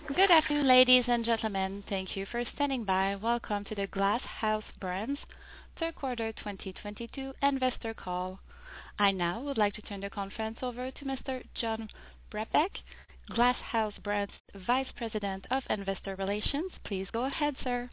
Good afternoon, ladies and gentlemen. Thank you for standing by. Welcome to the Glass House Brands third quarter 2022 investor call. I now would like to turn the conference over to Mr. John Brebeck, Glass House Brands Vice President of Investor Relations. Please go ahead, sir.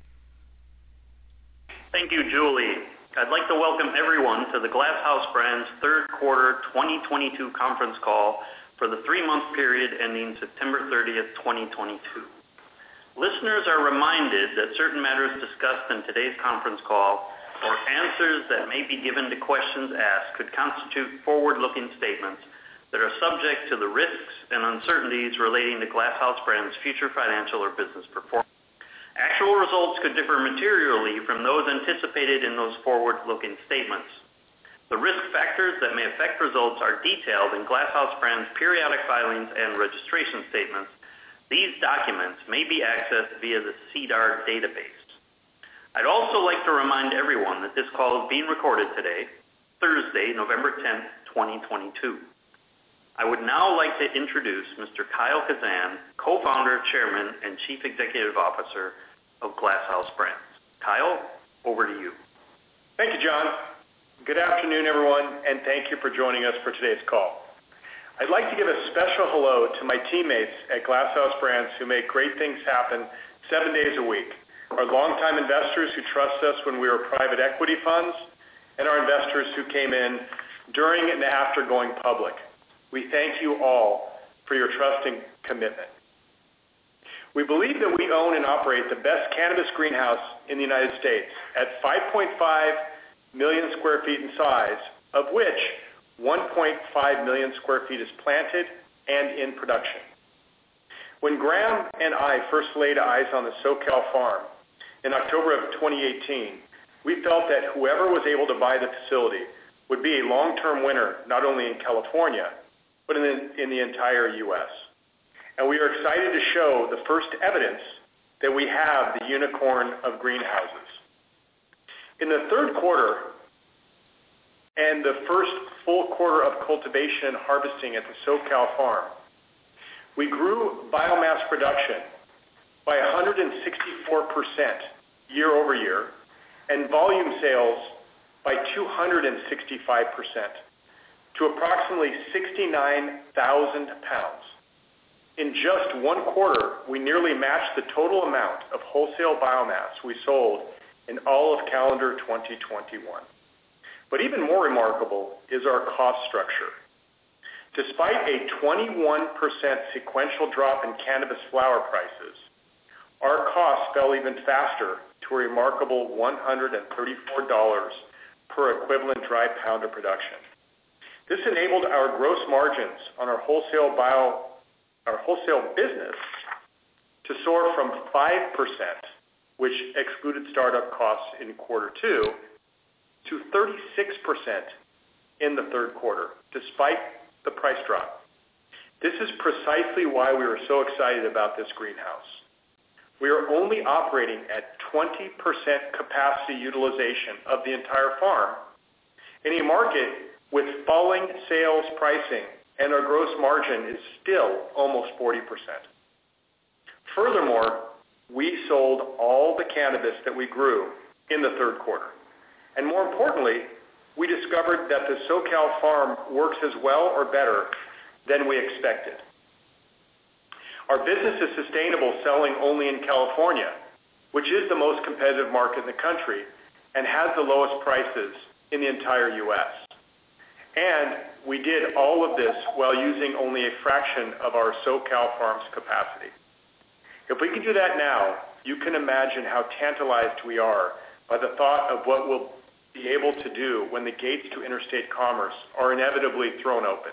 Thank you, Julie. I'd like to welcome everyone to the Glass House Brands third quarter 2022 conference call for the 3-month period ending September 30th, 2022. Listeners are reminded that certain matters discussed in today's conference call or answers that may be given to questions asked could constitute forward-looking statements that are subject to the risks and uncertainties relating to Glass House Brands' future financial or business performance. Actual results could differ materially from those anticipated in those forward-looking statements. The risk factors that may affect results are detailed in Glass House Brands' periodic filings and registration statements. These documents may be accessed via the SEDAR database. I'd also like to remind everyone that this call is being recorded today, Thursday, November 10th, 2022. I would now like to introduce Mr. Kyle Kazan, co-founder, chairman, and chief executive officer of Glass House Brands. Kyle, over to you. Thank you, John. Good afternoon, everyone, and thank you for joining us for today's call. I'd like to give a special hello to my teammates at Glass House Brands who make great things happen 7 days a week, our longtime investors who trust us when we were private equity funds, and our investors who came in during and after going public. We thank you all for your trust and commitment. We believe that we own and operate the best cannabis greenhouse in the United States at 5.5 million square feet in size, of which 1.5 million square feet is planted and in production. When Graham and I first laid eyes on the SoCal farm in October of 2018, we felt that whoever was able to buy the facility would be a long-term winner, not only in California, but in the entire U.S. And we are excited to show the first evidence that we have the unicorn of greenhouses. In the third quarter and the first full quarter of cultivation and harvesting at the SoCal farm, we grew biomass production by 164% year over year and volume sales by 265% to approximately 69,000 pounds. In just one quarter, we nearly matched the total amount of wholesale biomass we sold in all of calendar 2021. But even more remarkable is our cost structure. Despite a 21% sequential drop in cannabis flower prices, our costs fell even faster to a remarkable $134 per equivalent dry pound of production. This enabled our gross margins on our wholesale business to soar from 5%, which excluded startup costs in quarter two, to 36% in the third quarter, despite the price drop. This is precisely why we were so excited about this greenhouse. We are only operating at 20% capacity utilization of the entire farm in a market with falling sales pricing, and our gross margin is still almost 40%. Furthermore, we sold all the cannabis that we grew in the third quarter. And more importantly, we discovered that the SoCal farm works as well or better than we expected. Our business is sustainable selling only in California, which is the most competitive market in the country and has the lowest prices in the entire U.S. And we did all of this while using only a fraction of our SoCal farm's capacity. If we can do that now, you can imagine how tantalized we are by the thought of what we'll be able to do when the gates to interstate commerce are inevitably thrown open.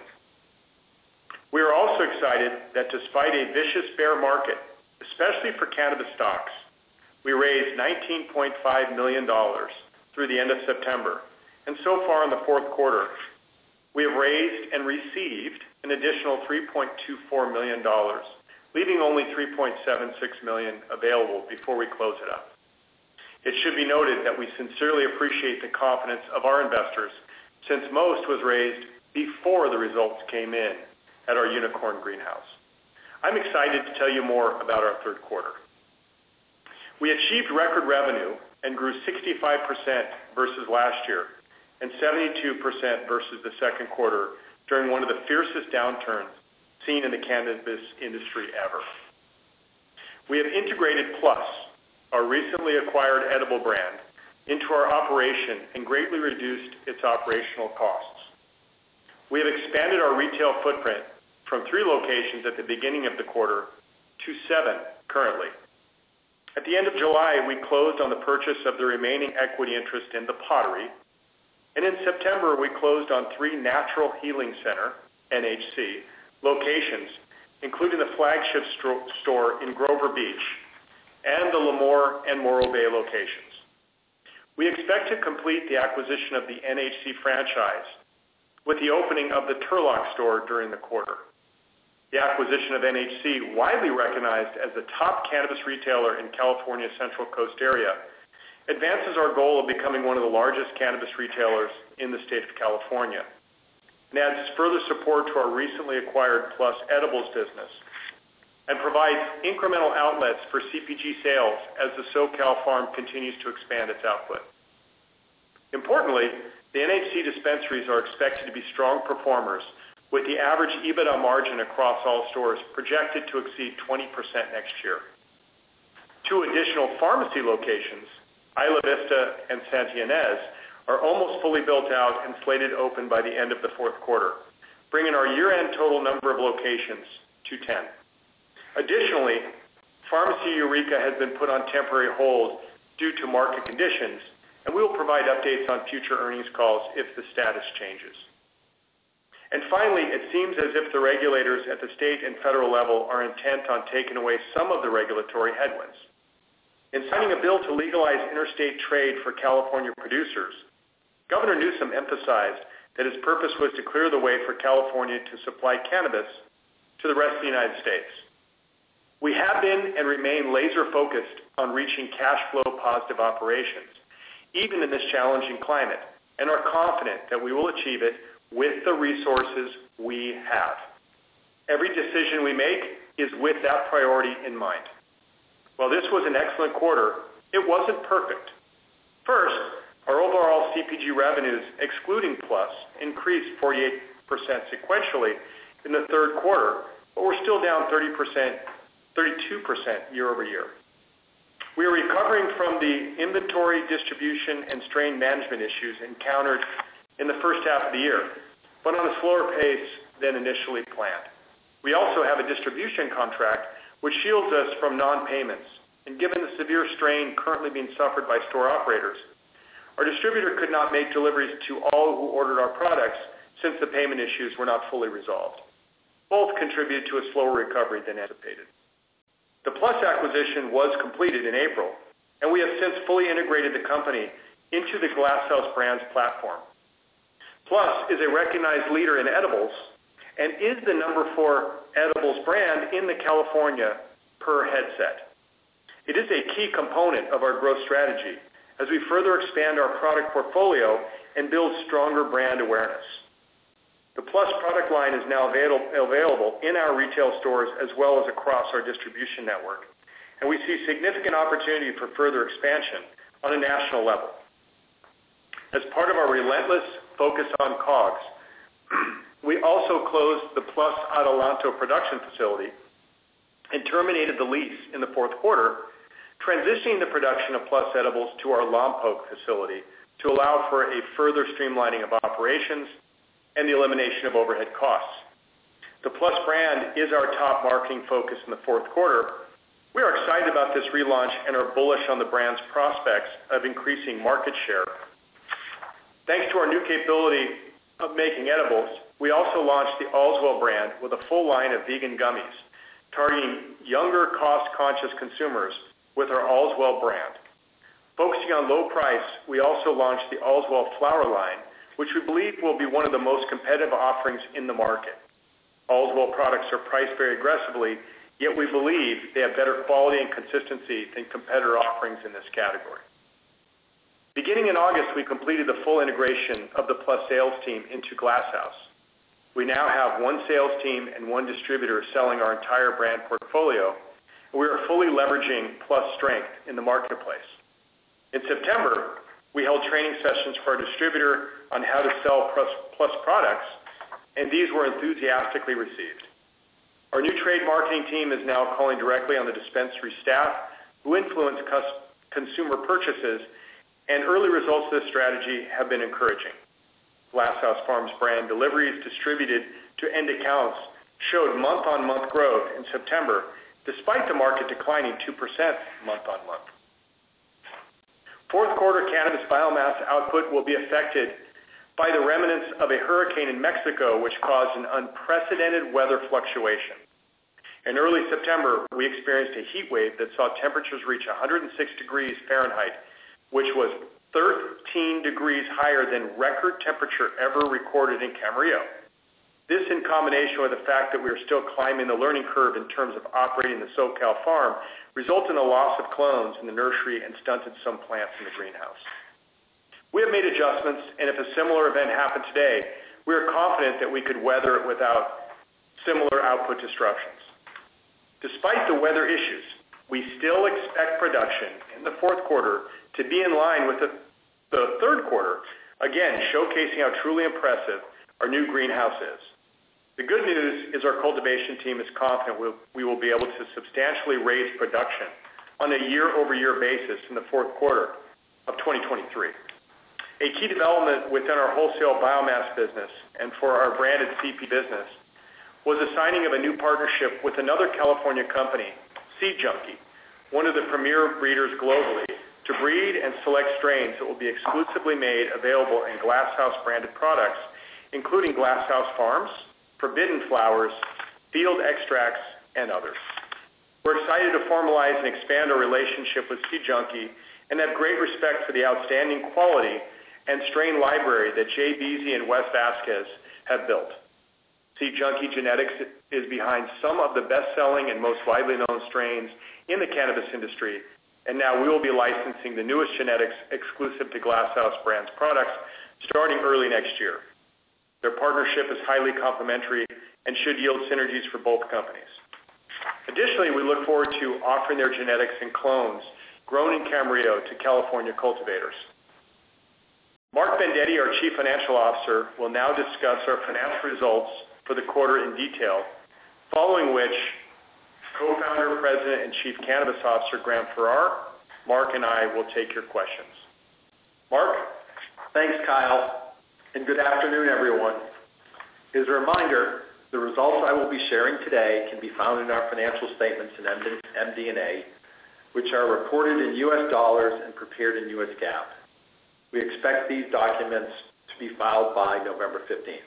We are also excited that despite a vicious bear market, especially for cannabis stocks, we raised $19.5 million through the end of September. And so far in the fourth quarter, we have raised and received an additional $3.24 million, leaving only $3.76 million available before we close it up. It should be noted that we sincerely appreciate the confidence of our investors, since most was raised before the results came in at our unicorn greenhouse. I'm excited to tell you more about our third quarter. We achieved record revenue and grew 65% versus last year and 72% versus the second quarter during one of the fiercest downturns seen in the cannabis industry ever. We have integrated Plus, our recently acquired edible brand, into our operation and greatly reduced its operational costs. We have expanded our retail footprint from 3 locations at the beginning of the quarter to 7 currently. At the end of July, we closed on the purchase of the remaining equity interest in The Pottery, and in September, we closed on 3 Natural Healing Center, NHC, locations, including the flagship store in Grover Beach and the Lemoore and Morro Bay locations. We expect to complete the acquisition of the NHC franchise with the opening of the Turlock store during the quarter. The acquisition of NHC, widely recognized as the top cannabis retailer in California's Central Coast area, advances our goal of becoming one of the largest cannabis retailers in the state of California and adds further support to our recently acquired Plus Edibles business and provides incremental outlets for CPG sales as the SoCal farm continues to expand its output. Importantly, the NHC dispensaries are expected to be strong performers, with the average EBITDA margin across all stores projected to exceed 20% next year. 2 additional pharmacy locations, Isla Vista and Santa Ynez, are almost fully built out and slated open by the end of the fourth quarter, bringing our year-end total number of locations to 10. Additionally, Pharmacy Eureka has been put on temporary hold due to market conditions, and we will provide updates on future earnings calls if the status changes. And finally, it seems as if the regulators at the state and federal level are intent on taking away some of the regulatory headwinds. In signing a bill to legalize interstate trade for California producers, Governor Newsom emphasized that his purpose was to clear the way for California to supply cannabis to the rest of the United States. We have been and remain laser-focused on reaching cash flow positive operations, even in this challenging climate, and are confident that we will achieve it with the resources we have. Every decision we make is with that priority in mind. While this was an excellent quarter, it wasn't perfect. First, our overall CPG revenues, excluding Plus, increased 48% sequentially in the third quarter, but we're still down 32% year over year. We are recovering from the inventory, distribution, and strain management issues encountered in the first half of the year, but on a slower pace than initially planned. We also have a distribution contract which shields us from non-payments, and given the severe strain currently being suffered by store operators, our distributor could not make deliveries to all who ordered our products since the payment issues were not fully resolved. Both contributed to a slower recovery than anticipated. The Plus acquisition was completed in April, and we have since fully integrated the company into the Glass House Brands platform. Plus is a recognized leader in edibles and is the number 4 edibles brand in the California per Headset. It is a key component of our growth strategy as we further expand our product portfolio and build stronger brand awareness. The Plus product line is now available in our retail stores as well as across our distribution network, and we see significant opportunity for further expansion on a national level. As part of our relentless focus on COGS, we also closed the Plus Adelanto production facility and terminated the lease in the fourth quarter, transitioning the production of Plus edibles to our Lompoc facility to allow for a further streamlining of operations and the elimination of overhead costs. The Plus brand is our top marketing focus in the fourth quarter. We are excited about this relaunch and are bullish on the brand's prospects of increasing market share. Thanks to our new capability of making edibles, we also launched the Allswell brand with a full line of vegan gummies, targeting younger, cost-conscious consumers with our Allswell brand. Focusing on low price, we also launched the Allswell flower line, which we believe will be one of the most competitive offerings in the market. Allswell products are priced very aggressively, yet we believe they have better quality and consistency than competitor offerings in this category. Beginning in August, we completed the full integration of the Plus sales team into Glass House. We now have one sales team and one distributor selling our entire brand portfolio, and we are fully leveraging Plus strength in the marketplace. In September, we held training sessions for our distributor on how to sell Plus products, and these were enthusiastically received. Our new trade marketing team is now calling directly on the dispensary staff who influence consumer purchases, and early results of this strategy have been encouraging. Glass House Farms brand deliveries distributed to end accounts showed month-on-month growth in September, despite the market declining 2% month-on-month. Fourth quarter cannabis biomass output will be affected by the remnants of a hurricane in Mexico, which caused an unprecedented weather fluctuation. In early September, we experienced a heat wave that saw temperatures reach 106 degrees Fahrenheit, which was 13 degrees higher than record temperature ever recorded in Camarillo. This, in combination with the fact that we are still climbing the learning curve in terms of operating the SoCal farm, resulted in a loss of clones in the nursery and stunted some plants in the greenhouse. We have made adjustments, and if a similar event happened today, we are confident that we could weather it without similar output disruptions. Despite the weather issues, we still expect production in the fourth quarter to be in line with the third quarter, again showcasing how truly impressive our new greenhouse is. The good news is our cultivation team is confident we will be able to substantially raise production on a year-over-year basis in the fourth quarter of 2023. A key development within our wholesale biomass business and for our branded CP business was the signing of a new partnership with another California company, Seed Junkie, one of the premier breeders globally, to breed and select strains that will be exclusively made available in Glass House branded products, including Glass House Farms, Forbidden Flowers, Field Extracts, and others. We're excited to formalize and expand our relationship with Seed Junkie and have great respect for the outstanding quality and strain library that Jay Beasy and Wes Vasquez have built. Seed Junkie Genetics is behind some of the best-selling and most widely known strains in the cannabis industry, and now we will be licensing the newest genetics exclusive to Glass House Brands products starting early next year. Their partnership is highly complementary and should yield synergies for both companies. Additionally, we look forward to offering their genetics and clones grown in Camarillo to California cultivators. Mark Vendetti, our Chief Financial Officer, will now discuss our financial results for the quarter in detail, following which Co-founder, President, and Chief Cannabis Officer Graham Farrar, Mark, and I will take your questions. Mark? Thanks, Kyle, and good afternoon, everyone. As a reminder, the results I will be sharing today can be found in our financial statements in MD&A, which are reported in U.S. dollars and prepared in U.S. GAAP. We expect these documents to be filed by November 15th.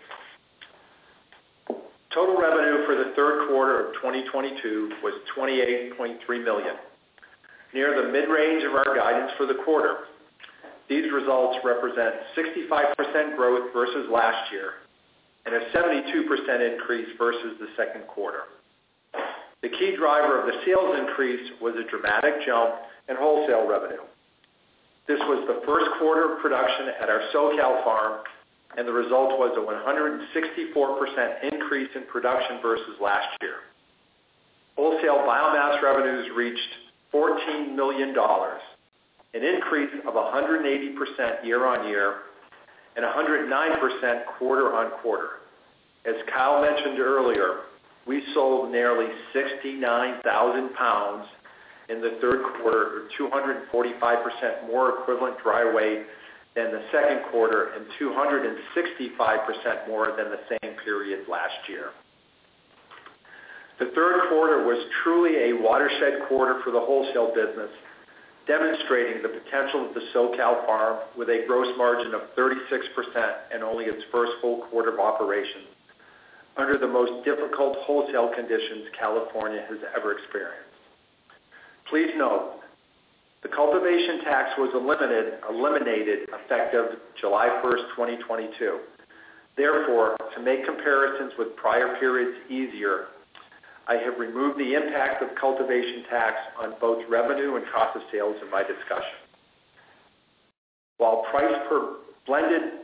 Total revenue for the third quarter of 2022 was $28.3 million, near the mid-range of our guidance for the quarter. These results represent 65% growth versus last year and a 72% increase versus the second quarter. The key driver of the sales increase was a dramatic jump in wholesale revenue. This was the first quarter of production at our SoCal farm, and the result was a 164% increase in production versus last year. Wholesale biomass revenues reached $14 million, an increase of 180% year-on-year and 109% quarter-on-quarter. As Kyle mentioned earlier, we sold nearly 69,000 pounds in the third quarter, or 245% more equivalent dry weight than the second quarter and 265% more than the same period last year. The third quarter was truly a watershed quarter for the wholesale business, demonstrating the potential of the SoCal farm with a gross margin of 36% and only its first full quarter of operation under the most difficult wholesale conditions California has ever experienced. Please note, the cultivation tax was eliminated effective July 1st, 2022. Therefore, to make comparisons with prior periods easier, I have removed the impact of cultivation tax on both revenue and cost of sales in my discussion. While blended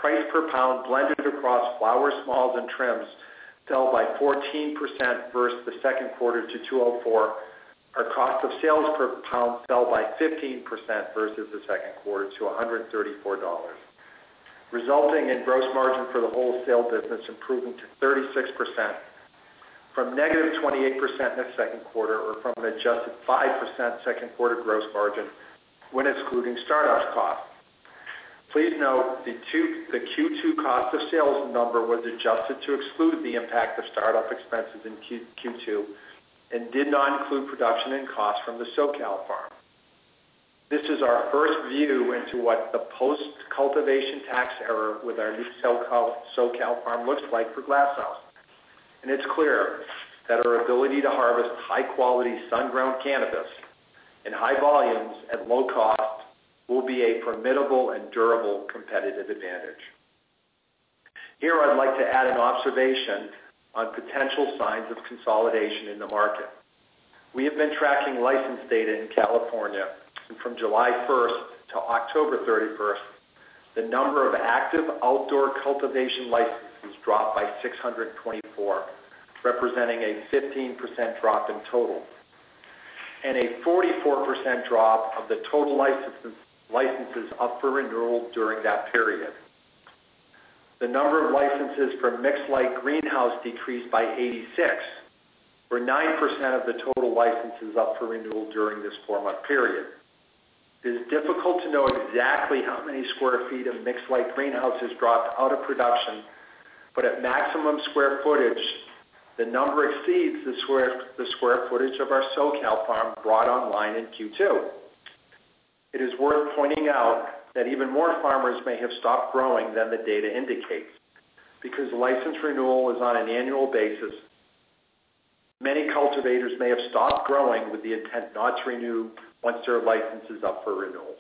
price per pound blended across flour, smalls, and trims fell by 14% versus the second quarter to $2.04. Our cost of sales per pound fell by 15% versus the second quarter to $134, resulting in gross margin for the wholesale business improving to 36% from negative 28% in the second quarter, or from an adjusted 5% second quarter gross margin when excluding startup costs. Please note the Q2 cost of sales number was adjusted to exclude the impact of startup expenses in Q2 and did not include production and costs from the SoCal farm. This is our first view into what the post-cultivation tax era with our new SoCal farm looks like for Glass House. And it's clear that our ability to harvest high-quality sun-grown cannabis in high volumes at low cost will be a formidable and durable competitive advantage. Here I'd like to add an observation on potential signs of consolidation in the market. We have been tracking license data in California, and from July 1st to October 31st, the number of active outdoor cultivation licenses dropped by 624, representing a 15% drop in total, and a 44% drop of the total licenses up for renewal during that period. The number of licenses for mixed light greenhouse decreased by 86, or 9% of the total licenses up for renewal during this 4-month period. It is difficult to know exactly how many square feet of mixed light greenhouses dropped out of production, but at maximum square footage, the number exceeds the square footage of our SoCal farm brought online in Q2. It is worth pointing out that even more farmers may have stopped growing than the data indicates. Because license renewal is on an annual basis, many cultivators may have stopped growing with the intent not to renew once their license is up for renewal.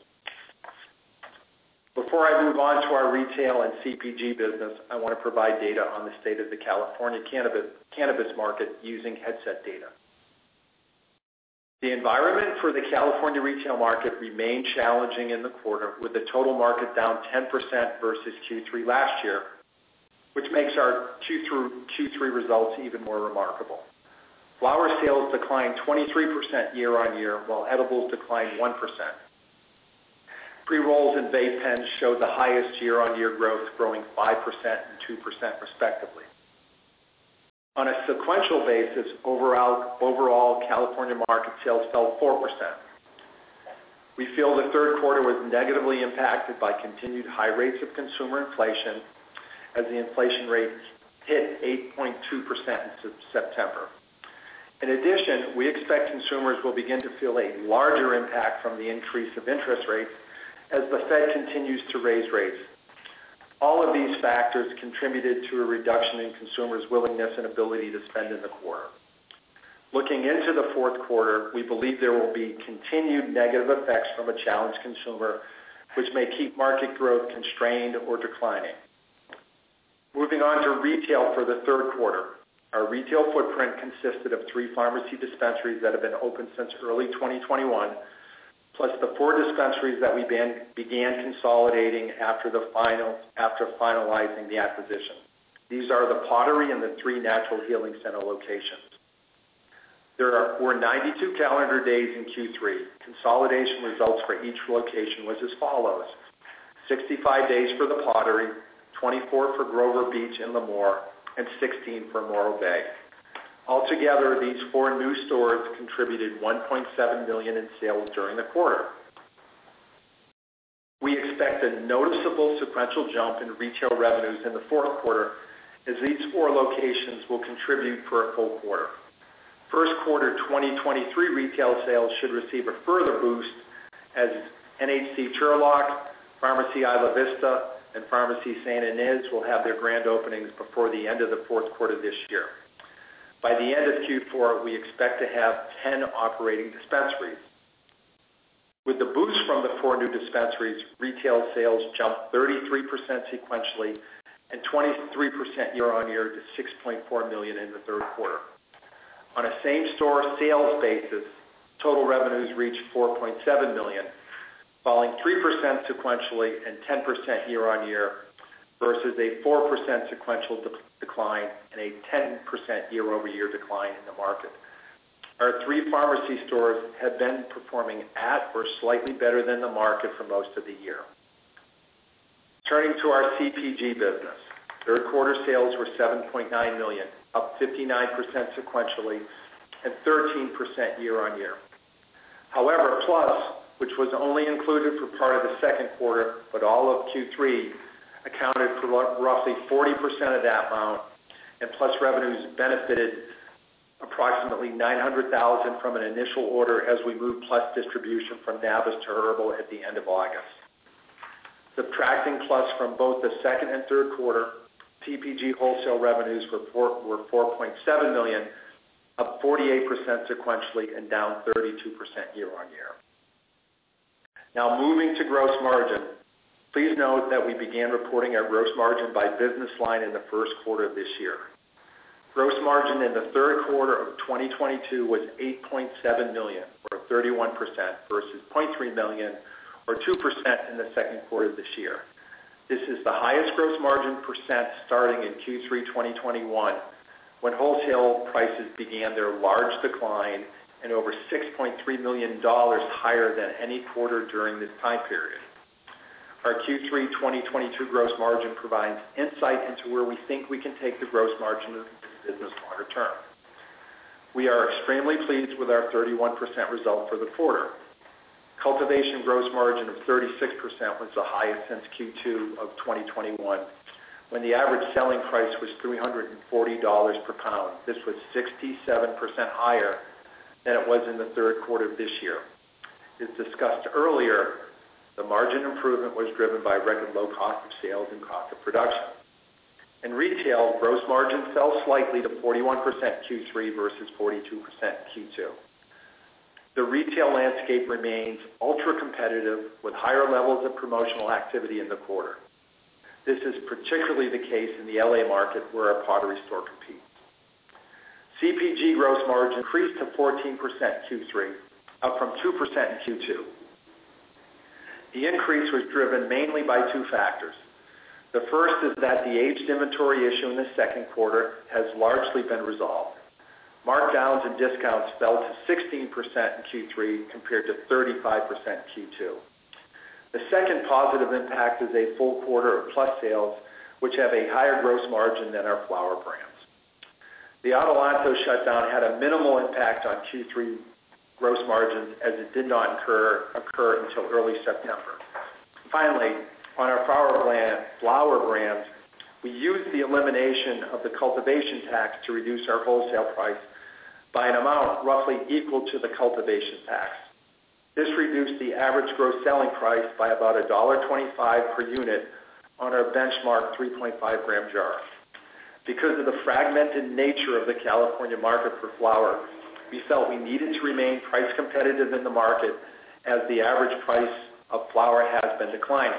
Before I move on to our retail and CPG business, I want to provide data on the state of the California cannabis market using Headset data. The environment for the California retail market remained challenging in the quarter, with the total market down 10% versus Q3 last year, which makes our Q3 results even more remarkable. Flower sales declined 23% year on year, while edibles declined 1%. Pre-rolls and vape pens showed the highest year-on-year growth, growing 5% and 2% respectively. On a sequential basis, overall California market sales fell 4%. We feel the third quarter was negatively impacted by continued high rates of consumer inflation, as the inflation rate hit 8.2% in September. In addition, we expect consumers will begin to feel a larger impact from the increase of interest rates as the Fed continues to raise rates. All of these factors contributed to a reduction in consumers' willingness and ability to spend in the quarter. Looking into the fourth quarter, we believe there will be continued negative effects from a challenged consumer, which may keep market growth constrained or declining. Moving on to retail for the third quarter. Our retail footprint consisted of 3 pharmacy dispensaries that have been open since early 2021, plus the 4 dispensaries that we began consolidating after finalizing the acquisition. These are the Pottery and the 3 Natural Healing Center locations. There were 92 calendar days in Q3. Consolidation results for each location was as follows: 65 days for the Pottery, 24 for Grover Beach and Lemoore, and 16 for Morro Bay. Altogether, these 4 new stores contributed $1.7 million in sales during the quarter. We expect a noticeable sequential jump in retail revenues in the fourth quarter, as these 4 locations will contribute for a full quarter. First quarter 2023 retail sales should receive a further boost as NHC Turlock, Pharmacy Isla Vista, and Pharmacy St. Inez will have their grand openings before the end of the fourth quarter this year. By the end of Q4, we expect to have 10 operating dispensaries. With the boost from the 4 new dispensaries, retail sales jumped 33% sequentially and 23% year-on-year to $6.4 million in the third quarter. On a same-store sales basis, total revenues reached $4.7 million, falling 3% sequentially and 10% year-on-year, versus a 4% sequential decline and a 10% year-over-year decline in the market. Our 3 pharmacy stores have been performing at or slightly better than the market for most of the year. Turning to our CPG business, third quarter sales were $7.9 million, up 59% sequentially and 13% year-on-year. However, Plus, which was only included for part of the second quarter, but all of Q3, accounted for roughly 40% of that amount, and Plus revenues benefited approximately $900,000 from an initial order as we moved Plus distribution from Nabis to Herbal at the end of August. Subtracting Plus from both the second and third quarter, CPG wholesale revenues were $4.7 million, up 48% sequentially and down 32% year-on-year. Now moving to gross margin, please note that we began reporting our gross margin by business line in the first quarter of this year. Gross margin in the third quarter of 2022 was $8.7 million, or 31%, versus $0.3 million, or 2% in the second quarter of this year. This is the highest gross margin percent starting in Q3 2021, when wholesale prices began their large decline and over $6.3 million higher than any quarter during this time period. Our Q3 2022 gross margin provides insight into where we think we can take the gross margin of the business longer term. We are extremely pleased with our 31% result for the quarter. Cultivation gross margin of 36% was the highest since Q2 of 2021, when the average selling price was $340 per pound. This was 67% higher than it was in the third quarter of this year. As discussed earlier, the margin improvement was driven by record low cost of sales and cost of production. In retail, gross margin fell slightly to 41% Q3 versus 42% Q2. The retail landscape remains ultra-competitive with higher levels of promotional activity in the quarter. This is particularly the case in the LA market where our Pottery store competes. CPG gross margin increased to 14% Q3, up from 2% in Q2. The increase was driven mainly by 2 factors. The first is that the aged inventory issue in the second quarter has largely been resolved. Markdowns and discounts fell to 16% in Q3 compared to 35% in Q2. The second positive impact is a full quarter of Plus sales, which have a higher gross margin than our flower brands. The Adelanto shutdown had a minimal impact on Q3 gross margins as it did not occur until early September. Finally, on our flower brands, we used the elimination of the cultivation tax to reduce our wholesale price by an amount roughly equal to the cultivation tax. This reduced the average gross selling price by about $1.25 per unit on our benchmark 3.5 gram jar. Because of the fragmented nature of the California market for flower, we felt we needed to remain price competitive in the market as the average price of flower has been declining.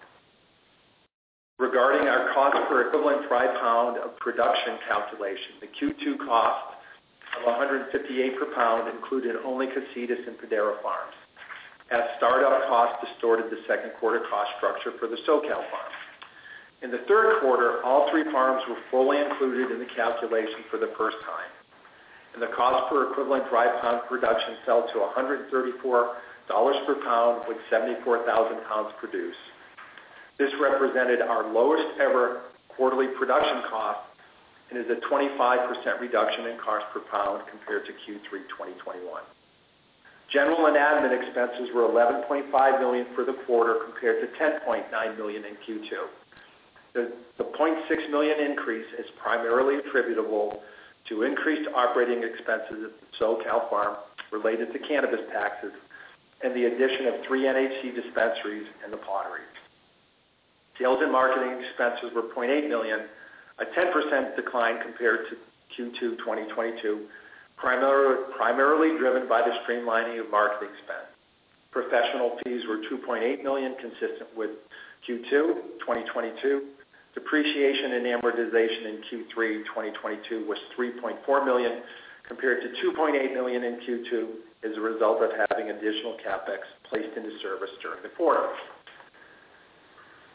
Regarding our cost per equivalent dry pound of production calculation, the Q2 cost of $158 per pound included only Casitas and Padaro Farms, as startup costs distorted the second quarter cost structure for the SoCal farm. In the third quarter, all 3 farms were fully included in the calculation for the first time, and the cost per equivalent dry pound production fell to $134 per pound with 74,000 pounds produced. This represented our lowest ever quarterly production cost and is a 25% reduction in cost per pound compared to Q3 2021. General and admin expenses were $11.5 million for the quarter compared to $10.9 million in Q2. The $0.6 million increase is primarily attributable to increased operating expenses at the SoCal farm related to cannabis taxes and the addition of 3 NHC dispensaries and the Pottery. Sales and marketing expenses were $0.8 million, a 10% decline compared to Q2 2022, primarily driven by the streamlining of marketing spend. Professional fees were $2.8 million, consistent with Q2 2022. Depreciation and amortization in Q3 2022 was $3.4 million compared to $2.8 million in Q2 as a result of having additional CapEx placed into service during the quarter.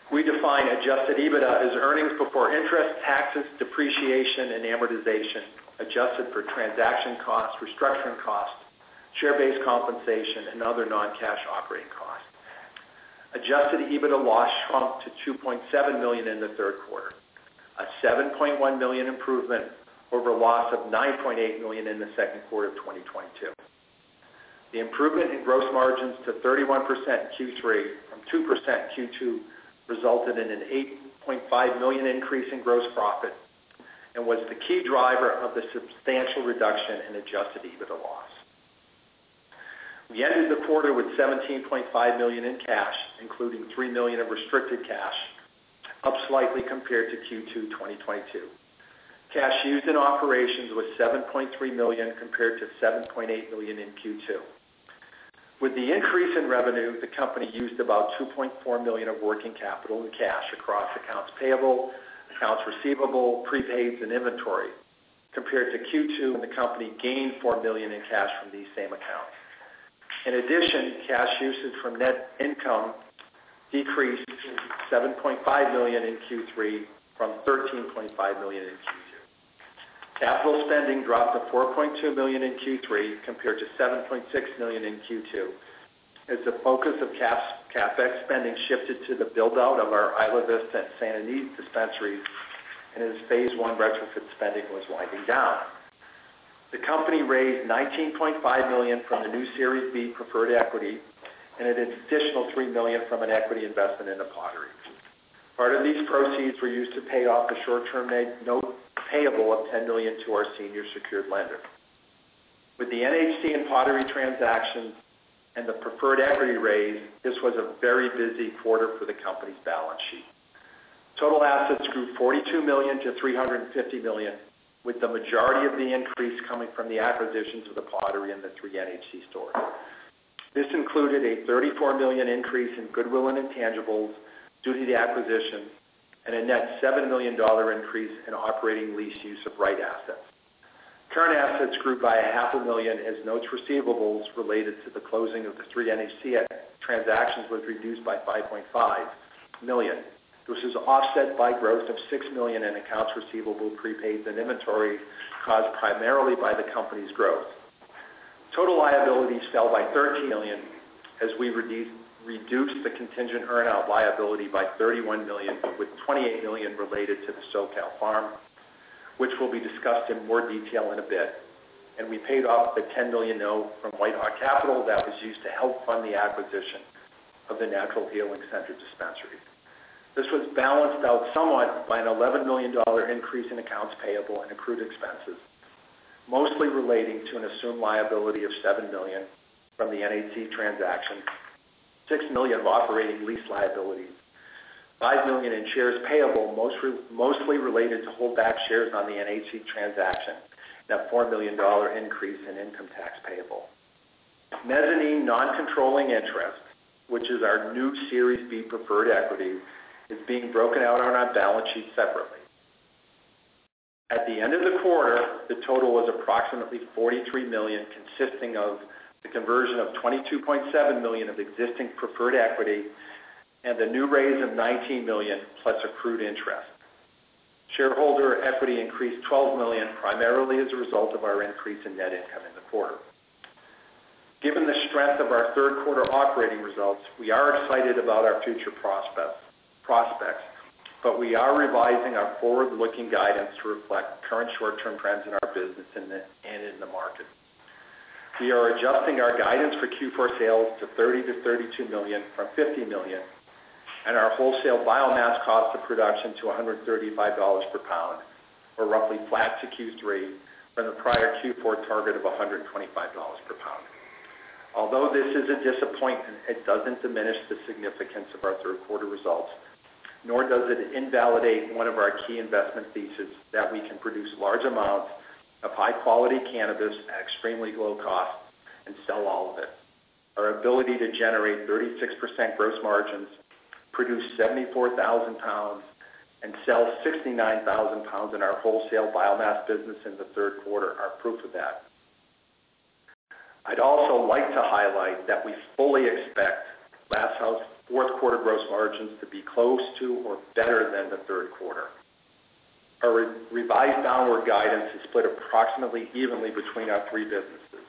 We define adjusted EBITDA as earnings before interest, taxes, depreciation, and amortization, adjusted for transaction costs, restructuring costs, share-based compensation, and other non-cash operating costs. Adjusted EBITDA loss shrunk to $2.7 million in the third quarter, a $7.1 million improvement over a loss of $9.8 million in the second quarter of 2022. The improvement in gross margins to 31% in Q3 from 2% in Q2 resulted in an $8.5 million increase in gross profit and was the key driver of the substantial reduction in adjusted EBITDA loss. We ended the quarter with $17.5 million in cash, including $3 million of restricted cash, up slightly compared to Q2 2022. Cash used in operations was $7.3 million compared to $7.8 million in Q2. With the increase in revenue, the company used about $2.4 million of working capital and cash across accounts payable, accounts receivable, prepaids, and inventory, compared to Q2 when the company gained $4 million in cash from these same accounts. In addition, cash usage from net income decreased to $7.5 million in Q3 from $13.5 million in Q2. Capital spending dropped to $4.2 million in Q3 compared to $7.6 million in Q2, as the focus of CapEx spending shifted to the build-out of our Isla Vista and Santa Ynez dispensaries, and as Phase 1 retrofit spending was winding down. The company raised $19.5 million from the new Series B preferred equity and an additional $3 million from an equity investment in The Pottery. Part of these proceeds were used to pay off the short-term note payable of $10 million to our senior secured lender. With the NHC and Pottery transactions and the preferred equity raise, this was a very busy quarter for the company's balance sheet. Total assets grew $42 million to $350 million, with the majority of the increase coming from the acquisitions of The Pottery and the 3 NHC stores. This included a $34 million increase in goodwill and intangibles due to the acquisition, and a net $7 million increase in operating lease use of right assets. Current assets grew by $500,000 as notes receivables related to the closing of the 3 NHC transactions was reduced by $5.5 million. This is offset by growth of $6 million in accounts receivable, prepaids, and inventory caused primarily by the company's growth. Total liabilities fell by $13 million as we reduced the contingent earn-out liability by $31 million, with $28 million related to the SoCal farm, which will be discussed in more detail in a bit. And we paid off the $10 million note from Whitehawk Capital that was used to help fund the acquisition of the Natural Healing Center dispensary. This was balanced out somewhat by an $11 million increase in accounts payable and accrued expenses, mostly relating to an assumed liability of $7 million from the NHC transaction, $6 million of operating lease liabilities, $5 million in shares payable, mostly related to holdback shares on the NHC transaction, and a $4 million increase in income tax payable. Mezzanine non-controlling interest, which is our new Series B preferred equity, is being broken out on our balance sheet separately. At the end of the quarter, the total was approximately $43 million, consisting of the conversion of $22.7 million of existing preferred equity and the new raise of $19 million plus accrued interest. Shareholder equity increased $12 million, primarily as a result of our increase in net income in the quarter. Given the strength of our third quarter operating results, we are excited about our future prospects, but we are revising our forward-looking guidance to reflect current short-term trends in our business and in the market. We are adjusting our guidance for Q4 sales to $30 to $32 million from $50 million, and our wholesale biomass cost of production to $135 per pound, or roughly flat to Q3 from the prior Q4 target of $125 per pound. Although this is a disappointment, it doesn't diminish the significance of our third quarter results, nor does it invalidate one of our key investment theses that we can produce large amounts of high-quality cannabis at extremely low cost and sell all of it. Our ability to generate 36% gross margins, produce 74,000 pounds, and sell 69,000 pounds in our wholesale biomass business in the third quarter are proof of that. I'd also like to highlight that we fully expect Glass House fourth quarter gross margins to be close to or better than the third quarter. Our revised downward guidance is split approximately evenly between our three businesses.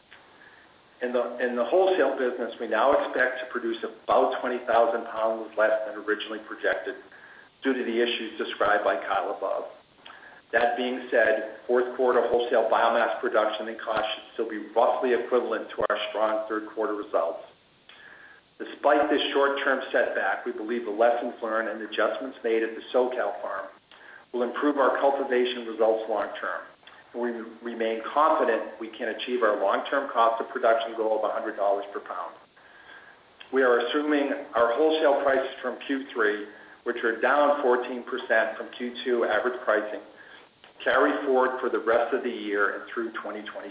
In the wholesale business, we now expect to produce about 20,000 pounds less than originally projected due to the issues described by Kyle above. That being said, fourth quarter wholesale biomass production and cost should still be roughly equivalent to our strong third quarter results. Despite this short-term setback, we believe the lessons learned and adjustments made at the SoCal farm will improve our cultivation results long term. We remain confident we can achieve our long-term cost of production goal of $100 per pound. We are assuming our wholesale prices from Q3, which are down 14% from Q2 average pricing, carry forward for the rest of the year and through 2023.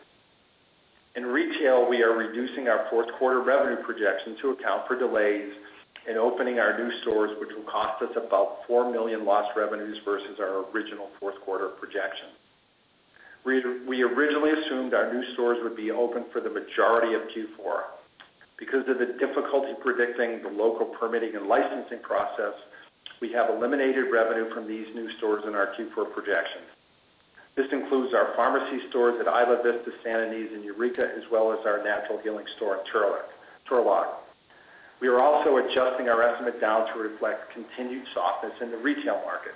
In retail, we are reducing our fourth quarter revenue projection to account for delays in opening our new stores, which will cost us about $4 million lost revenues versus our original fourth quarter projection. We originally assumed our new stores would be open for the majority of Q4. Because of the difficulty predicting the local permitting and licensing process, we have eliminated revenue from these new stores in our Q4 projections. This includes our pharmacy stores at Isla Vista, Santa Ynez, and Eureka, as well as our natural healing store in Turlock. We are also adjusting our estimate down to reflect continued softness in the retail market.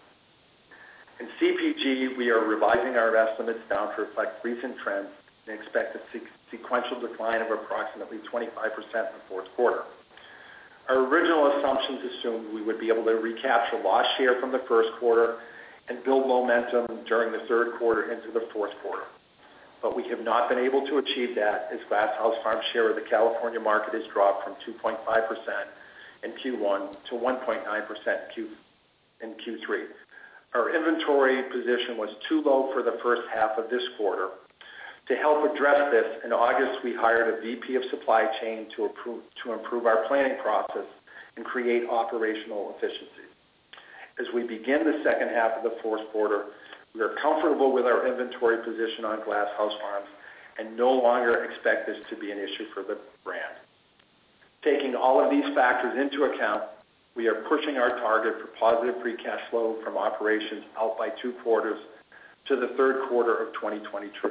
In CPG, we are revising our estimates down to reflect recent trends and expect a sequential decline of approximately 25% in the fourth quarter. Our original assumptions assumed we would be able to recapture lost share from the first quarter and build momentum during the third quarter into the fourth quarter. But we have not been able to achieve that as Glass House Farms' share of the California market has dropped from 2.5% in Q1 to 1.9% in Q3. Our inventory position was too low for the first half of this quarter. To help address this, in August we hired a VP of supply chain to improve our planning process and create operational efficiency. As we begin the second half of the fourth quarter, we are comfortable with our inventory position on Glass House Farms and no longer expect this to be an issue for the brand. Taking all of these factors into account, we are pushing our target for positive free cash flow from operations out by 2 quarters to the third quarter of 2023.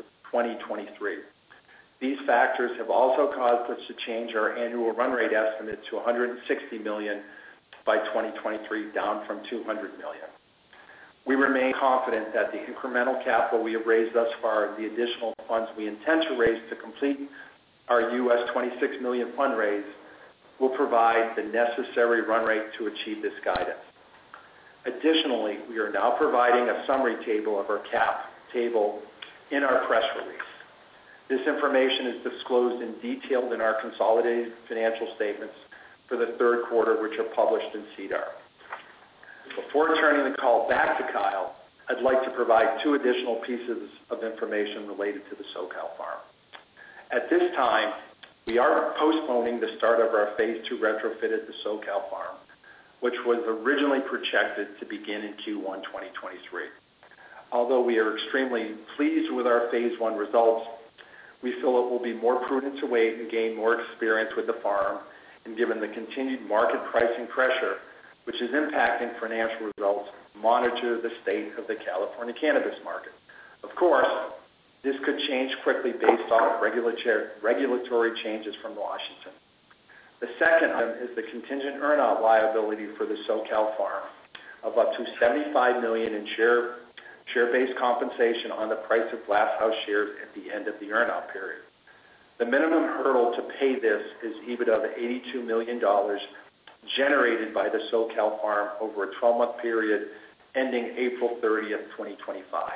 These factors have also caused us to change our annual run rate estimate to $160 million by 2023, down from $200 million. We remain confident that the incremental capital we have raised thus far and the additional funds we intend to raise to complete our US $26 million fundraise will provide the necessary run rate to achieve this guidance. Additionally, we are now providing a summary table of our cap table in our press release. This information is disclosed in detail in our consolidated financial statements for the third quarter, which are published in SEDAR. Before turning the call back to Kyle, I'd like to provide 2 additional pieces of information related to the SoCal farm. At this time, we are postponing the start of our Phase 2 retrofit at the SoCal farm, which was originally projected to begin in Q1 2023. Although we are extremely pleased with our Phase 1 results, we feel it will be more prudent to wait and gain more experience with the farm, and given the continued market pricing pressure, which is impacting financial results, monitor the state of the California cannabis market. Of course, this could change quickly based off regulatory changes from Washington. The second item is the contingent earnout liability for the SoCal farm of up to $75 million in share-based compensation on the price of Glass House shares at the end of the earnout period. The minimum hurdle to pay this is EBITDA of $82 million generated by the SoCal farm over a 12-month period ending April 30th, 2025.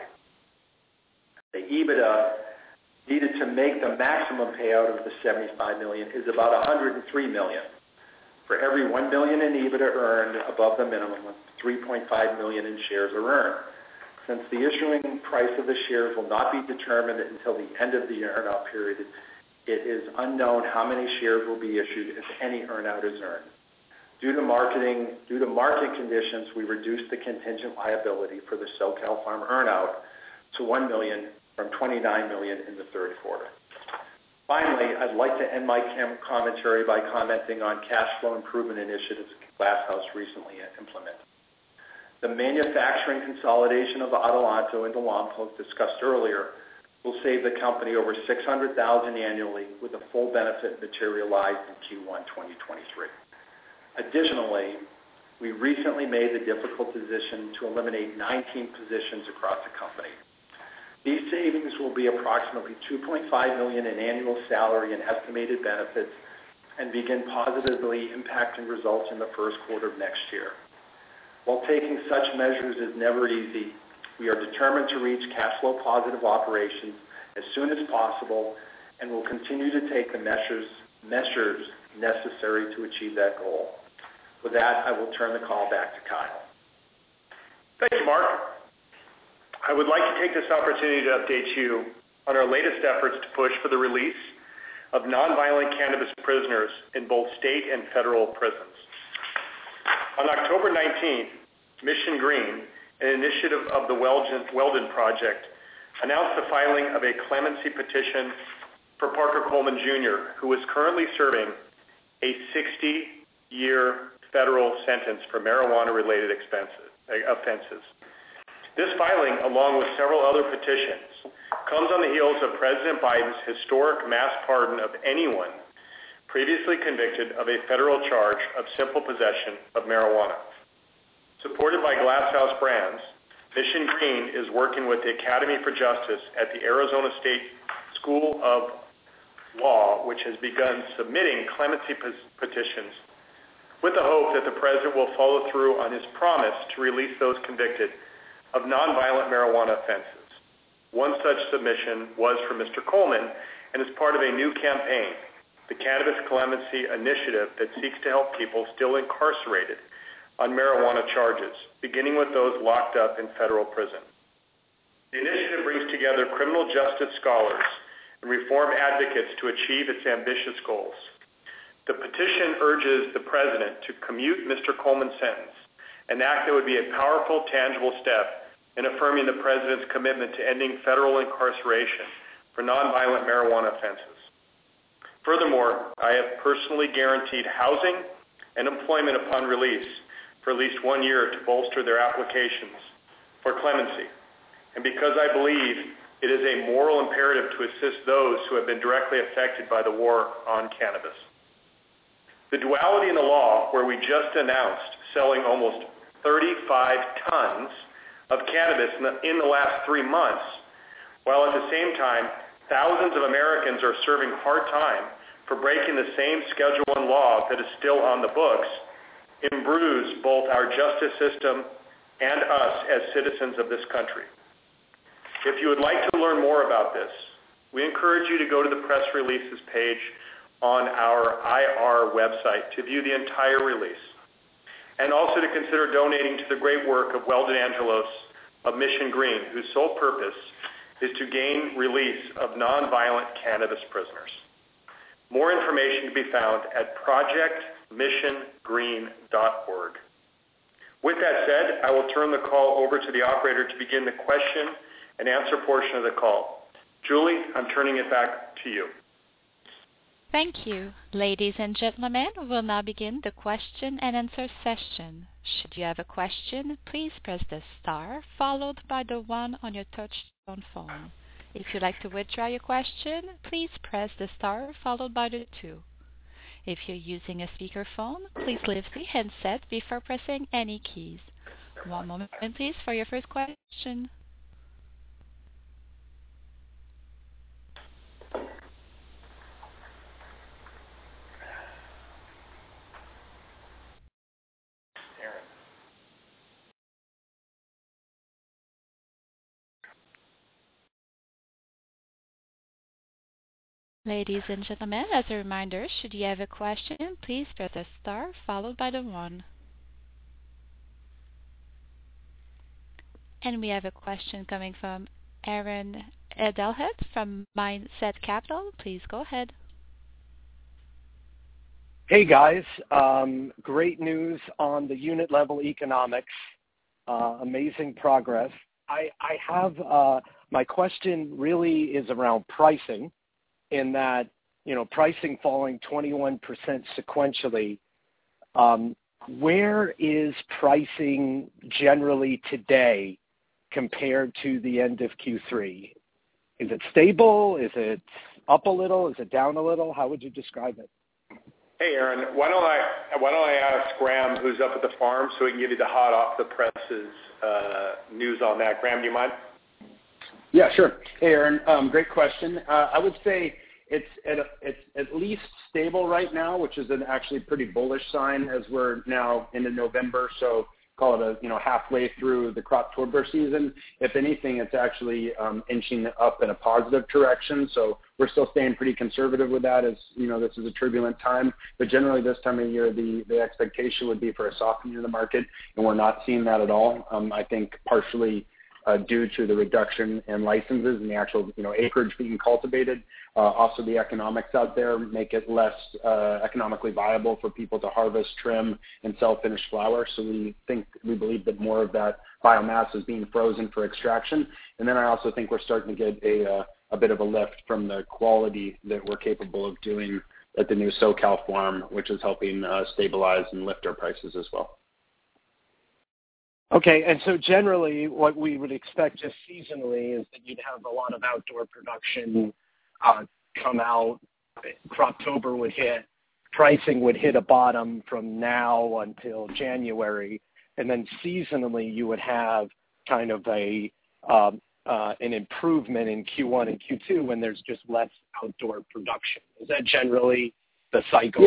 The EBITDA needed to make the maximum payout of the $75 million is about $103 million. For every $1 million in EBITDA earned above the minimum, $3.5 million in shares are earned. Since the issuing price of the shares will not be determined until the end of the earnout period, it is unknown how many shares will be issued if any earnout is earned. Due to market conditions, we reduced the contingent liability for the SoCal farm earnout to $1 million from $29 million in the third quarter. Finally, I'd like to end my commentary by commenting on cash flow improvement initiatives Glass House recently implemented. The manufacturing consolidation of Adelanto into Lompoc discussed earlier will save the company over $600,000 annually, with the full benefit materialized in Q1 2023. Additionally, we recently made the difficult decision to eliminate 19 positions across the company. These savings will be approximately $2.5 million in annual salary and estimated benefits and begin positively impacting results in the first quarter of next year. While taking such measures is never easy, we are determined to reach cash flow positive operations as soon as possible and will continue to take the measures necessary to achieve that goal. With that, I will turn the call back to Kyle. Thank you, Mark. I would like to take this opportunity to update you on our latest efforts to push for the release of nonviolent cannabis prisoners in both state and federal prisons. On October 19th, Mission Green, an initiative of the Weldon Project, announced the filing of a clemency petition for Parker Coleman Jr., who is currently serving a 60-year federal sentence for marijuana-related offenses. This filing, along with several other petitions, comes on the heels of President Biden's historic mass pardon of anyone previously convicted of a federal charge of simple possession of marijuana. Supported by Glass House Brands, Mission Green is working with the Academy for Justice at the Arizona State School of Law, which has begun submitting clemency petitions with the hope that the president will follow through on his promise to release those convicted of nonviolent marijuana offenses. One such submission was for Mr. Coleman and is part of a new campaign, the Cannabis Clemency Initiative, that seeks to help people still incarcerated on marijuana charges, beginning with those locked up in federal prison. The initiative brings together criminal justice scholars and reform advocates to achieve its ambitious goals. The petition urges the president to commute Mr. Coleman's sentence, an act that would be a powerful, tangible step in affirming the president's commitment to ending federal incarceration for nonviolent marijuana offenses. Furthermore, I have personally guaranteed housing and employment upon release for at least 1 year to bolster their applications for clemency. And because I believe it is a moral imperative to assist those who have been directly affected by the war on cannabis. The duality in the law, where we just announced selling almost 35 tons of cannabis in the last 3 months, while at the same time, thousands of Americans are serving hard time for breaking the same Schedule I law that is still on the books, imbrues both our justice system and us as citizens of this country. If you would like to learn more about this, we encourage you to go to the press releases page on our IR website to view the entire release, and also to consider donating to the great work of Weldon Angelos of Mission Green, whose sole purpose is to gain release of nonviolent cannabis prisoners. More information can be found at projectmissiongreen.org. With that said, I will turn the call over to the operator to begin the question and answer portion of the call. Julie, I'm turning it back to you. Thank you. Ladies and gentlemen, we will now begin the question and answer session. Should you have a question, please press the star followed by the 1 on your touch-tone phone. If you'd like to withdraw your question, please press the star followed by the 2. If you're using a speakerphone, please lift the handset before pressing any keys. One moment, please, for your first question. Ladies and gentlemen, as a reminder, should you have a question, please press the star followed by the 1. And we have a question coming from Aaron Edelheit from Mindset Capital. Please go ahead. Hey guys, great news on the unit level economics. Amazing progress. I have my question really is around pricing, in that pricing falling 21% sequentially. Where is pricing generally today compared to the end of Q3? Is it stable? Is it up a little? Is it down a little? How would you describe it? Hey, Aaron, why don't I ask Graham, who's up at the farm, so he can give you the hot off the presses news on that. Graham, do you mind? Yeah, sure. Hey, Aaron, great question. I would say it's at least stable right now, which is an actually pretty bullish sign as we're now into November. So call it halfway through the Croptober season. If anything, it's actually inching up in a positive direction. So we're still staying pretty conservative with that, as this is a turbulent time. But generally, this time of year, the expectation would be for a softening of the market, and we're not seeing that at all. I think partially due to the reduction in licenses and the actual acreage being cultivated. Also, the economics out there make it less economically viable for people to harvest, trim, and sell finished flower. So we believe that more of that biomass is being frozen for extraction. And then I also think we're starting to get a bit of a lift from the quality that we're capable of doing at the new SoCal farm, which is helping stabilize and lift our prices as well. Okay, and so generally what we would expect just seasonally is that you'd have a lot of outdoor production come out, Croptober would hit, pricing would hit a bottom from now until January, and then seasonally you would have kind of an improvement in Q1 and Q2 when there's just less outdoor production. Is that generally the cycle?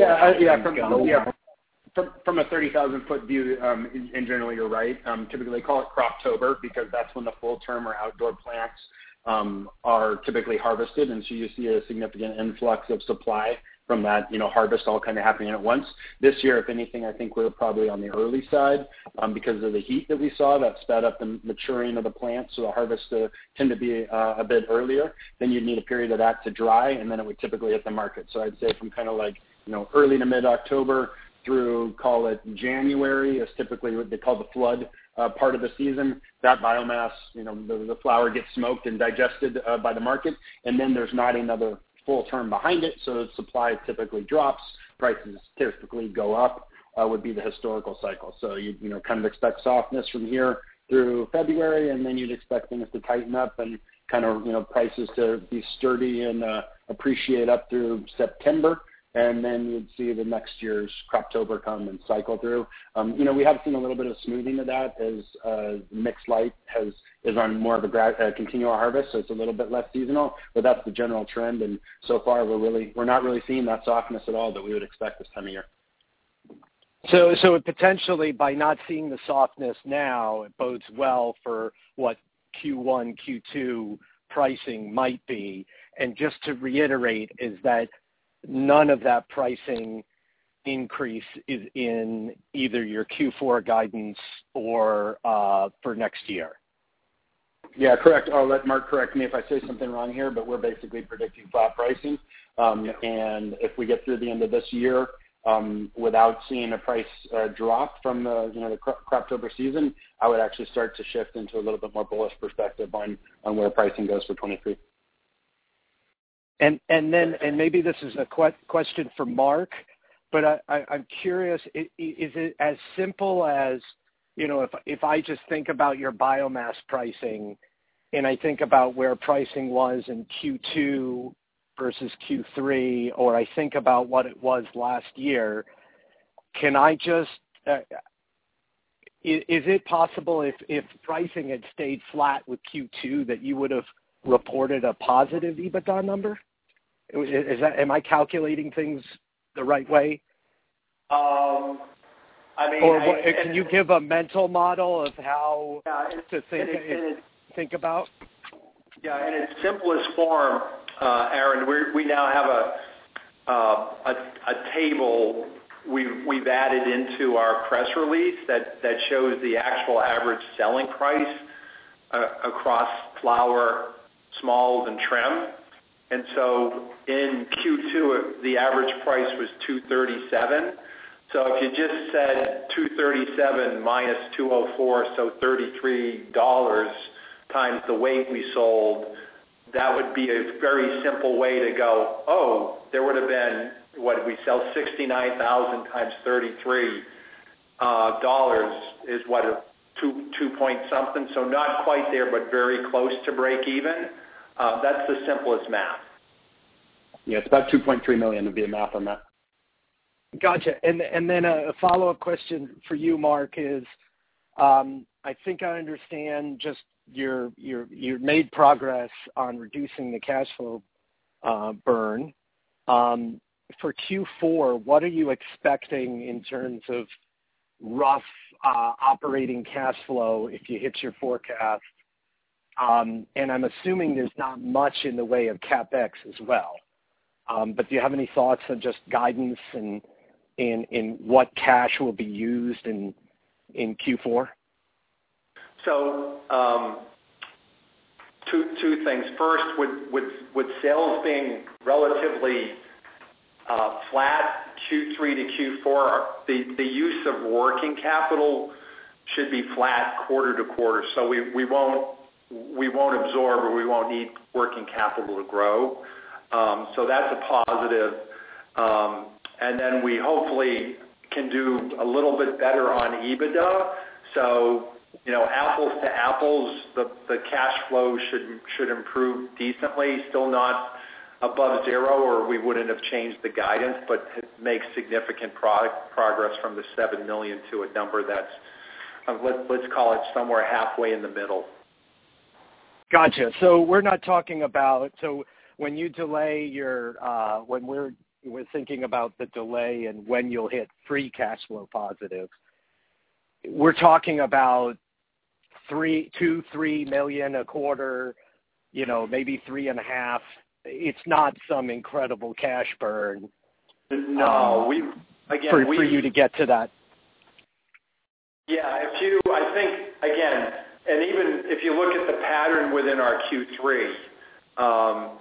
From a 30,000-foot view, in general, you're right. Typically, they call it Croptober because that's when the full-term or outdoor plants are typically harvested, and so you see a significant influx of supply from that, harvest all kind of happening at once. This year, if anything, I think we're probably on the early side because of the heat that we saw that sped up the maturing of the plants, so the harvest tend to be a bit earlier. Then you'd need a period of that to dry, and then it would typically hit the market. So I'd say from kind of like, early to mid-October through, call it January, is typically what they call the flood part of the season. That biomass, the flower gets smoked and digested by the market, and then there's not another full term behind it, so supply typically drops, prices typically go up, would be the historical cycle. So you kind of expect softness from here through February, and then you'd expect things to tighten up and kind of, prices to be sturdy and appreciate up through September. And then you'd see the next year's Croptober come and cycle through. We have seen a little bit of smoothing of that as mixed light is on more of a continual harvest, so it's a little bit less seasonal. But that's the general trend, and so far we're not really seeing that softness at all that we would expect this time of year. So it potentially, by not seeing the softness now, it bodes well for what Q1, Q2 pricing might be. And just to reiterate, is that none of that pricing increase is in either your Q4 guidance or for next year. Yeah, correct. I'll let Mark correct me if I say something wrong here, but we're basically predicting flat pricing. And if we get through the end of this year without seeing a price drop from the Croptober season, I would actually start to shift into a little bit more bullish perspective on where pricing goes for 23. And maybe this is a question for Mark, but I'm curious, is it as simple as, if I just think about your biomass pricing and I think about where pricing was in Q2 versus Q3, or I think about what it was last year, can I just, is it possible if pricing had stayed flat with Q2 that you would have reported a positive EBITDA number? Am I calculating things the right way? Can you give a mental model of how to think about? Yeah, in its simplest form, Aaron, we now have a table we've added into our press release that shows the actual average selling price across flower, smalls, and trim. And so in Q2, the average price was $237. So if you just said $237 minus $204, so $33 times the weight we sold, that would be a very simple way to go, oh, there would have been, what we sell 69,000 times 33 dollars is what, 2 point something, so not quite there, but very close to break even. That's the simplest math. Yeah, it's about 2.3 million would be the math on that. Gotcha. And then a follow-up question for you, Mark, is I think I understand just you made progress on reducing the cash flow burn. For Q4, what are you expecting in terms of rough operating cash flow if you hit your forecast? And I'm assuming there's not much in the way of CapEx as well. But do you have any thoughts on just guidance and in what cash will be used in Q4? So two things. First, with sales being relatively flat Q3 to Q4, the use of working capital should be flat quarter to quarter. So we won't absorb or we won't need working capital to grow. So that's a positive. And then we hopefully can do a little bit better on EBITDA. So, apples to apples, the cash flow should improve decently. Still not above zero, or we wouldn't have changed the guidance, but make significant progress from the $7 million to a number that's, let's call it somewhere halfway in the middle. Gotcha. So we're not talking about, so when you delay your, when we're thinking about the delay and when you'll hit free cash flow positive, we're talking about $3 million a quarter, maybe 3.5. It's not some incredible cash burn. No, for you to get to that. Yeah, I think, again, and even if you look at the pattern within our Q3,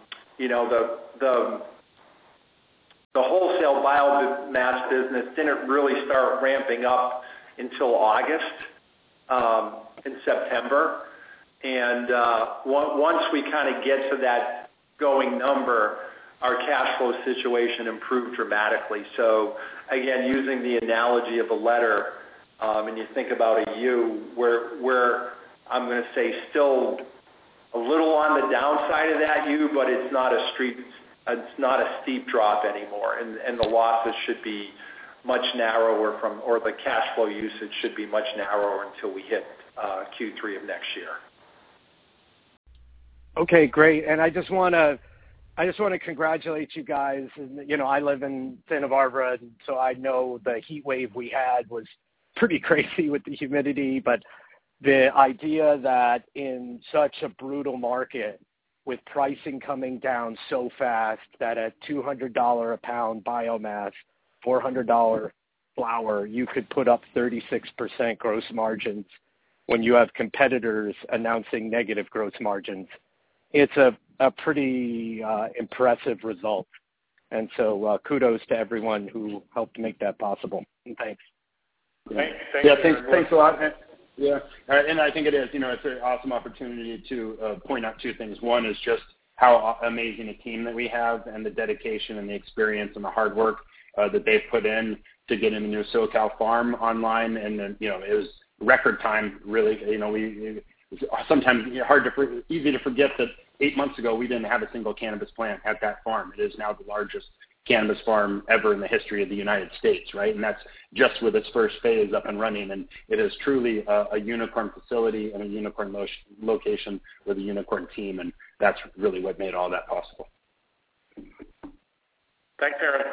the wholesale biomass business didn't really start ramping up until August, in September. And once we kind of get to that going number, our cash flow situation improved dramatically. So again, using the analogy of a letter, and you think about a U, where I'm going to say still a little on the downside of that U, but it's not a steep drop anymore, and the losses should be much narrower or the cash flow usage should be much narrower until we hit Q3 of next year. Okay, great. And I just want to congratulate you guys. I live in Santa Barbara, so I know the heat wave we had was pretty crazy with the humidity, but the idea that in such a brutal market with pricing coming down so fast that at $200 a pound biomass, $400 flour, you could put up 36% gross margins when you have competitors announcing negative gross margins. It's a pretty impressive result. And so kudos to everyone who helped make that possible. And thanks. Thanks a lot. Yeah, and I think it is. It's an awesome opportunity to point out two things. One is just how amazing a team that we have and the dedication and the experience and the hard work that they've put in to get in the new SoCal farm online. And then, it was record time, really. It's sometimes easy to forget that 8 months ago we didn't have a single cannabis plant at that farm. It is now the largest cannabis farm ever in the history of the United States, right? And that's just with its first phase up and running. And it is truly a unicorn facility and a unicorn location with a unicorn team. And that's really what made all that possible. Thanks, Aaron.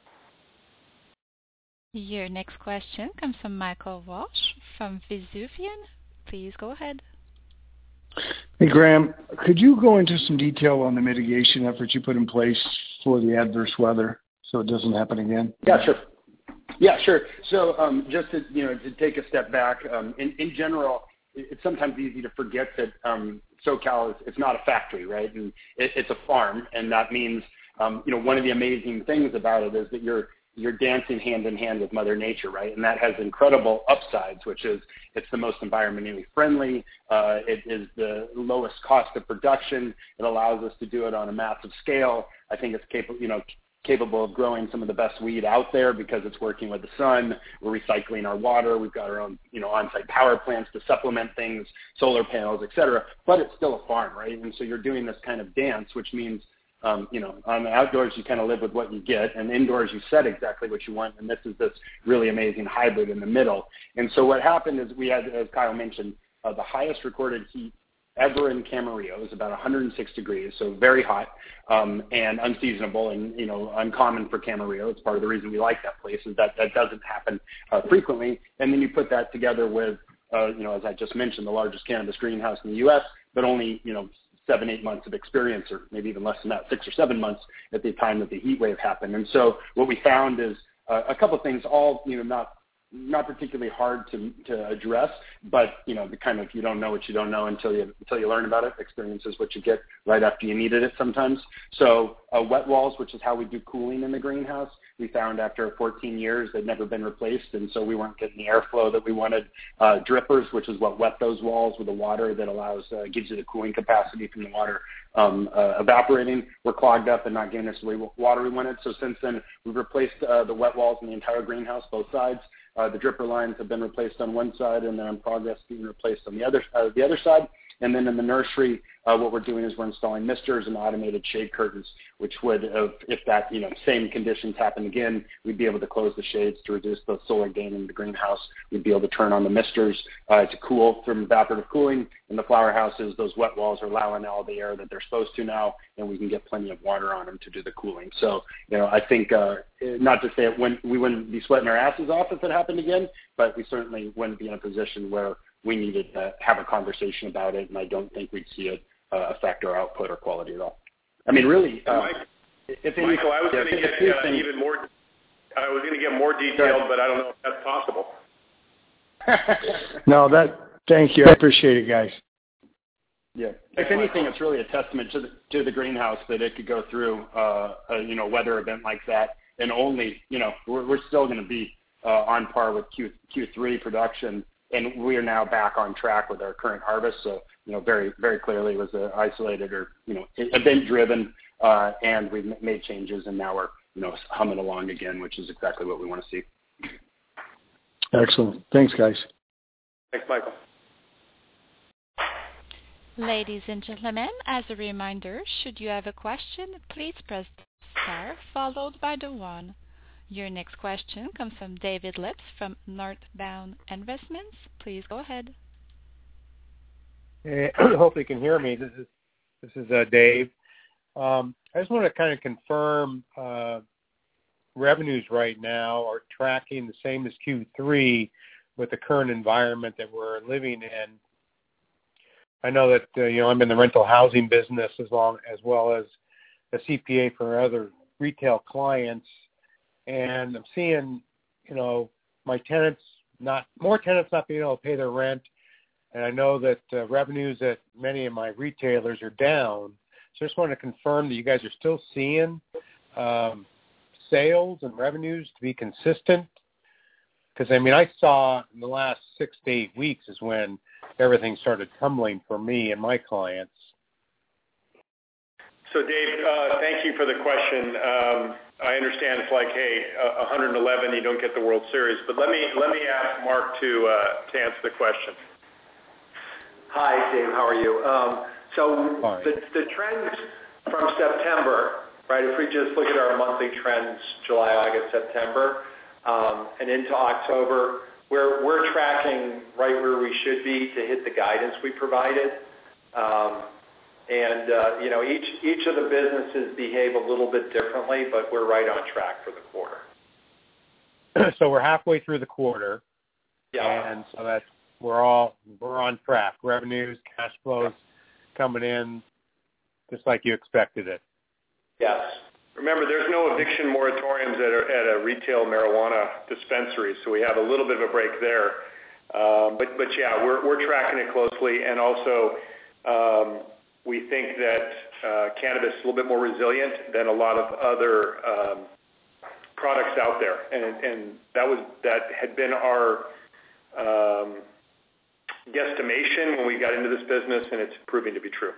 Your next question comes from Michael Walsh from Vesuvian. Please go ahead. Hey, Graham, could you go into some detail on the mitigation efforts you put in place for the adverse weather so it doesn't happen again? Yeah, sure. So just to take a step back, in general, it's sometimes easy to forget that SoCal it's not a factory, right? And it's a farm, and that means one of the amazing things about it is that you're you're dancing hand in hand with Mother Nature, right? And that has incredible upsides, which is it's the most environmentally friendly. It is the lowest cost of production. It allows us to do it on a massive scale. I think it's capable of growing some of the best weed out there because it's working with the sun. We're recycling our water. We've got our own, on-site power plants to supplement things, solar panels, et cetera. But it's still a farm, right? And so you're doing this kind of dance, which means on the outdoors, you kind of live with what you get, and indoors, you set exactly what you want, and this is this really amazing hybrid in the middle. And so what happened is we had, as Kyle mentioned, the highest recorded heat ever in Camarillo. It was about 106 degrees, so very hot and unseasonable and, uncommon for Camarillo. It's part of the reason we like that place is that doesn't happen frequently. And then you put that together with, as I just mentioned, the largest cannabis greenhouse in the U.S., but only, 7-8 months of experience, or maybe even less than that, 6 or 7 months at the time that the heat wave happened. And so what we found is a couple of things, all not particularly hard to address, but the kind of you don't know what you don't know until you learn about it. Experience is what you get right after you needed it sometimes. So wet walls, which is how we do cooling in the greenhouse, we found after 14 years they'd never been replaced, and so we weren't getting the airflow that we wanted. Drippers, which is what wet those walls with the water that allows gives you the cooling capacity from the water evaporating, were clogged up and not giving us the water we wanted. So since then, we've replaced the wet walls in the entire greenhouse, both sides. The dripper lines have been replaced on one side, and they're in progress being replaced on the other side. And then in the nursery, what we're doing is we're installing misters and automated shade curtains, which would, if that same conditions happen again, we'd be able to close the shades to reduce the solar gain in the greenhouse. We'd be able to turn on the misters to cool from evaporative cooling. In the flower houses, those wet walls are allowing all the air that they're supposed to now, and we can get plenty of water on them to do the cooling. So, I think not to say we wouldn't be sweating our asses off if it happened again, but we certainly wouldn't be in a position where we needed to have a conversation about it, and I don't think we'd see it affect our output or quality at all. I mean, really, Michael, I was going to get even more. I was going to get more detailed, but I don't know if that's possible. No, thank you. I appreciate it, guys. Yeah. If anything, it's really a testament to the greenhouse that it could go through a weather event like that, and only we're still going to be on par with Q3 production. And we are now back on track with our current harvest. So, very, very clearly it was isolated or, event-driven, and we've made changes, and now we're, humming along again, which is exactly what we want to see. Excellent. Thanks, guys. Thanks, Michael. Ladies and gentlemen, as a reminder, should you have a question, please press star followed by the 1. Your next question comes from David Lips from Northbound Investments. Please go ahead. Hey, hopefully you can hear me. This is Dave. I just want to kind of confirm revenues right now are tracking the same as Q3 with the current environment that we're living in. I know that I'm in the rental housing business as well as a CPA for other retail clients. And I'm seeing, more tenants not being able to pay their rent. And I know that revenues at many of my retailers are down. So I just want to confirm that you guys are still seeing sales and revenues to be consistent. Because, I saw in the last 6 to 8 weeks is when everything started tumbling for me and my clients. So, Dave, thank you for the question. I understand it's like, hey, 111, you don't get the World Series. But let me ask Mark to answer the question. Hi, Dave. How are you? The trends from September, right, if we just look at our monthly trends, July, August, September, and into October, we're tracking right where we should be to hit the guidance we provided. Each of the businesses behave a little bit differently, but we're right on track for the quarter. So we're halfway through the quarter. Yeah. And so that's we're on track. Revenues, cash flows coming in just like you expected it. Yes. Remember, there's no eviction moratoriums at a retail marijuana dispensary, so we have a little bit of a break there. But yeah, we're tracking it closely, and also we think that cannabis is a little bit more resilient than a lot of other products out there, and that had been our guesstimation when we got into this business, and it's proving to be true.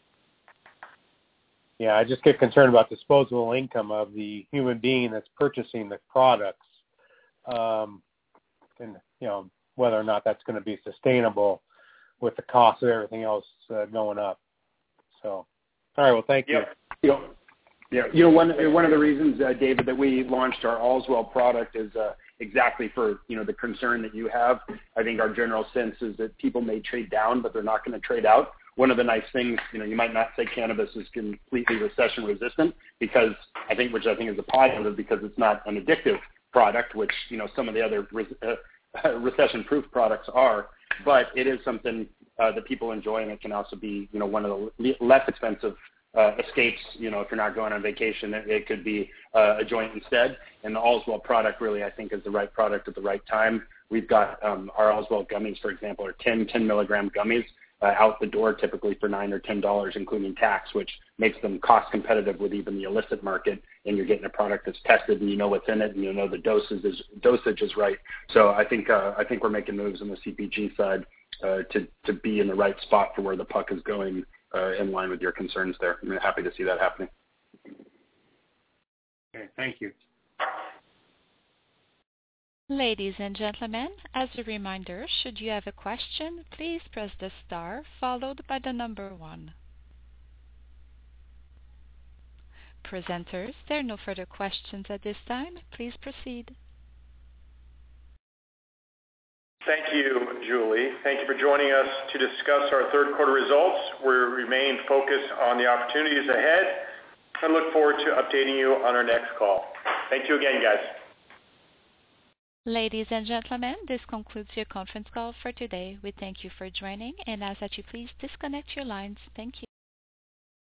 Yeah, I just get concerned about disposable income of the human being that's purchasing the products, and whether or not that's going to be sustainable with the cost of everything else going up. So, all right, well, thank you. One of the reasons, David, that we launched our Allswell product is exactly for the concern that you have. I think our general sense is that people may trade down, but they're not going to trade out. One of the nice things, you might not say cannabis is completely recession resistant which I think is a positive because it's not an addictive product, which some of the other recession-proof products are. But it is something that people enjoy, and it can also be one of the less expensive escapes. If you're not going on vacation, it could be a joint instead. And the Allswell product really, I think, is the right product at the right time. We've got our Allswell gummies, for example, are 10 milligram gummies out the door, typically for $9 or $10, including tax, which makes them cost competitive with even the illicit market. And you're getting a product that's tested, and you know what's in it, and the dosage is right. So I think we're making moves on the CPG side to be in the right spot for where the puck is going, in line with your concerns there. I'm happy to see that happening. Okay, thank you. Ladies and gentlemen, as a reminder, should you have a question, please press the star followed by the number 1. Presenters, there are no further questions at this time. Please proceed. Thank you, Julie. Thank you for joining us to discuss our third quarter results. We remain focused on the opportunities ahead and look forward to updating you on our next call. Thank you again, guys. Ladies and gentlemen, this concludes your conference call for today. We thank you for joining and ask that you please disconnect your lines. Thank you.